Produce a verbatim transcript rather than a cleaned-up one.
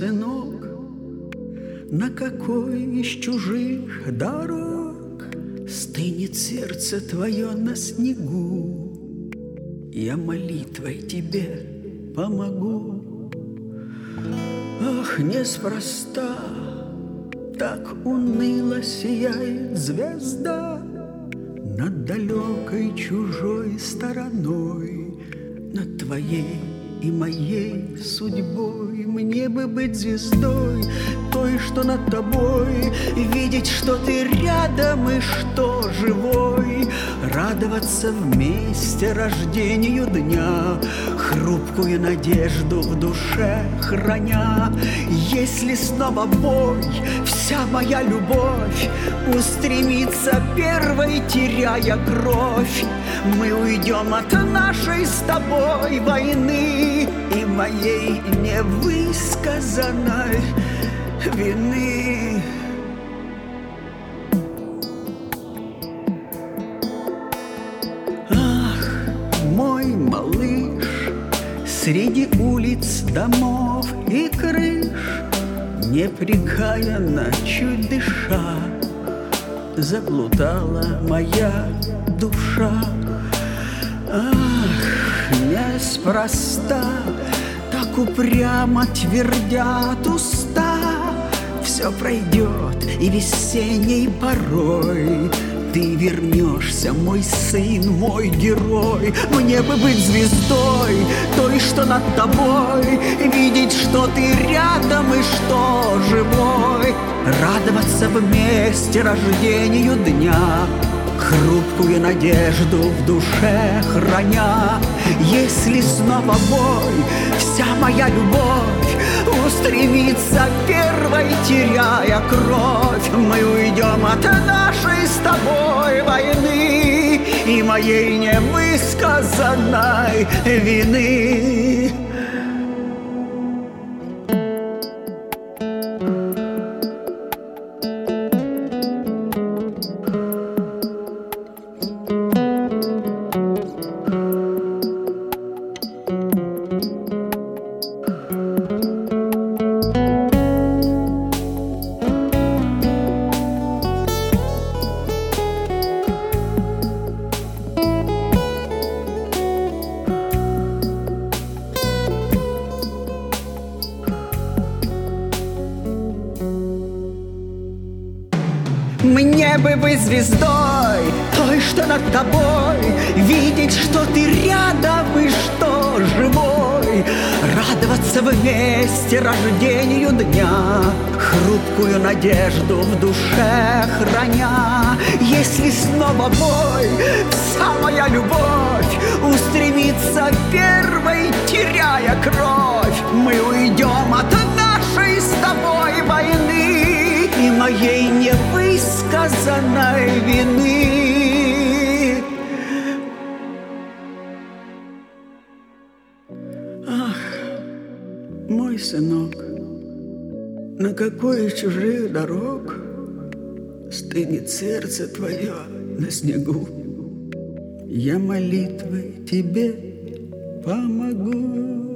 сынок, на какой из чужих дорог стынет сердце твое на снегу? Я молитвой тебе помогу. Ах, неспроста так уныло сияет звезда над далекой чужой стороной, над твоей и моей судьбой. Мне бы быть звездой, той, что над тобой, видеть, что ты рядом и что живой, радоваться вместе рождению дня, хрупкую надежду в душе храня. Если снова бой, вся моя любовь устремится первой, теряя кровь, мы уйдем от нашей с тобой войны и моей невысказанной вины. Ах, мой малыш, среди улиц, домов и крыш, непрекаянно, чуть дыша, заплутала моя душа. Ах, неспроста так упрямо твердят уста, все пройдет и весенней порой ты вернешься, мой сын, мой герой. Мне бы быть звездой, той, что над тобой, видеть, что ты рядом и что живой, радоваться вместе рождению дня, хрупкую надежду в душе храня. Если снова бой, вся моя любовь устремится первой, теряя кровь, мы уйдем от нашей с тобой войны и моей невысказанной вины. Мне бы быть звездой, той, что над тобой, видеть, что ты рядом и что живой, радоваться вместе рождению дня, хрупкую надежду в душе храня. Если снова бой, вся моя любовь устремится первой, теряя кровь, мы уйдем от нашей с тобой войны и моей невысказанной вины. Ах, мой сынок, на какой из чужих дорог стынет сердце твое на снегу? Я молитвой тебе помогу.